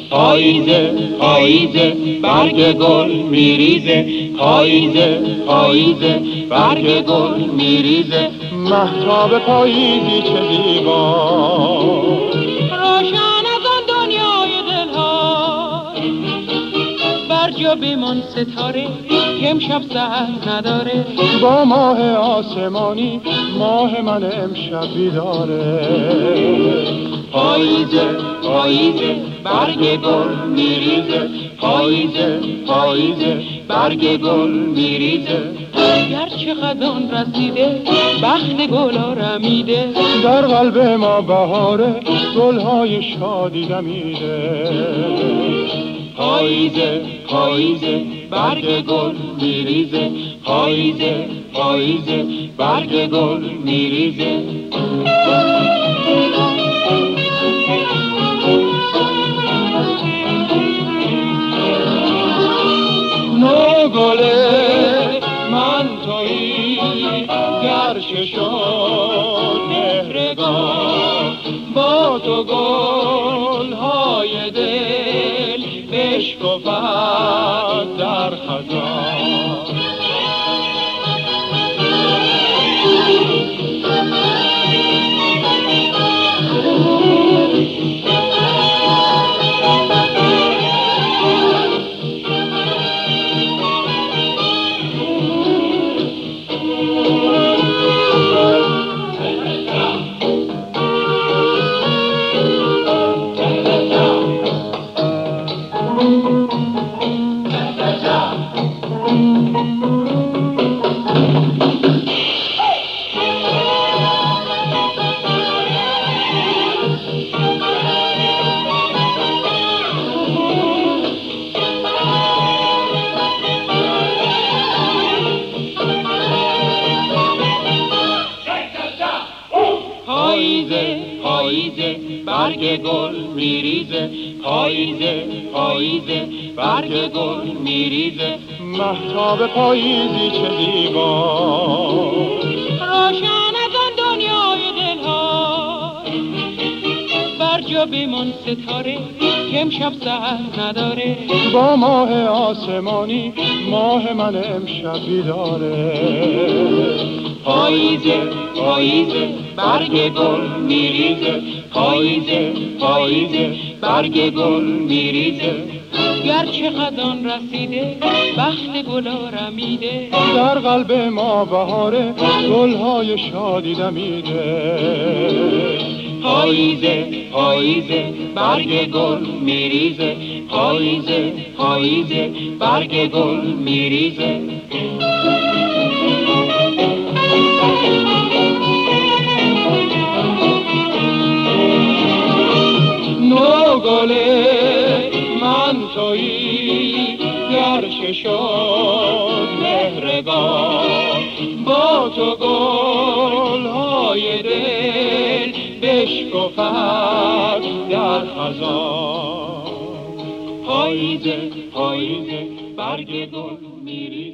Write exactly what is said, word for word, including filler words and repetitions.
پاییزه پاییزه برگ گل میریزه، پاییزه پاییزه برگ گل میریزه. مهتاب پاییزی چه زیبا، روشن از آن دنیای دلها، برجا بمان ستاره که امشب سحر نداره. با ماه آسمانی ماه من امشب بیداره. پاییزه پاییزه برگ گل میریزه، پاییزه پاییزه برگ گل میریزه. گرچه خزان رسیده بخت گلا رمیده، در قلب ما بهاره گلهای شادی دمیده. پاییزه پاییزه برگ گل میریزه، پاییزه پاییزه برگ گل میریزه. نو گله من تویی گرچه شد مهرگان، با تو گلهای دل بشکفد در خزان. پاییزه پاییزه برگ گل میریزه، پاییزه پاییزه برگ گل میریزه. مهتاب پاییزی چه زیبا، روشن از آن دنیای دلها، برجا بمان ستاره که امشب سحر نداره. با ماه آسمانی ماه من امشب بیداره. پاییزه پاییزه برگ گل میریزه، پاییزه پاییزه برگ گل میریزه. گرچه خزان رسیده بخت گلا رمیده، در قلب ما بهاره گلهای شادی دمیده. پاییزه پاییزه برگ گل میریزه، پاییزه پاییزه برگ گل میریزه. نو گله من تویی گرچه شد مهرگان، با تو گلهای دل بشکفد در خزان. پاییزه پاییزه برگ گل میریزه.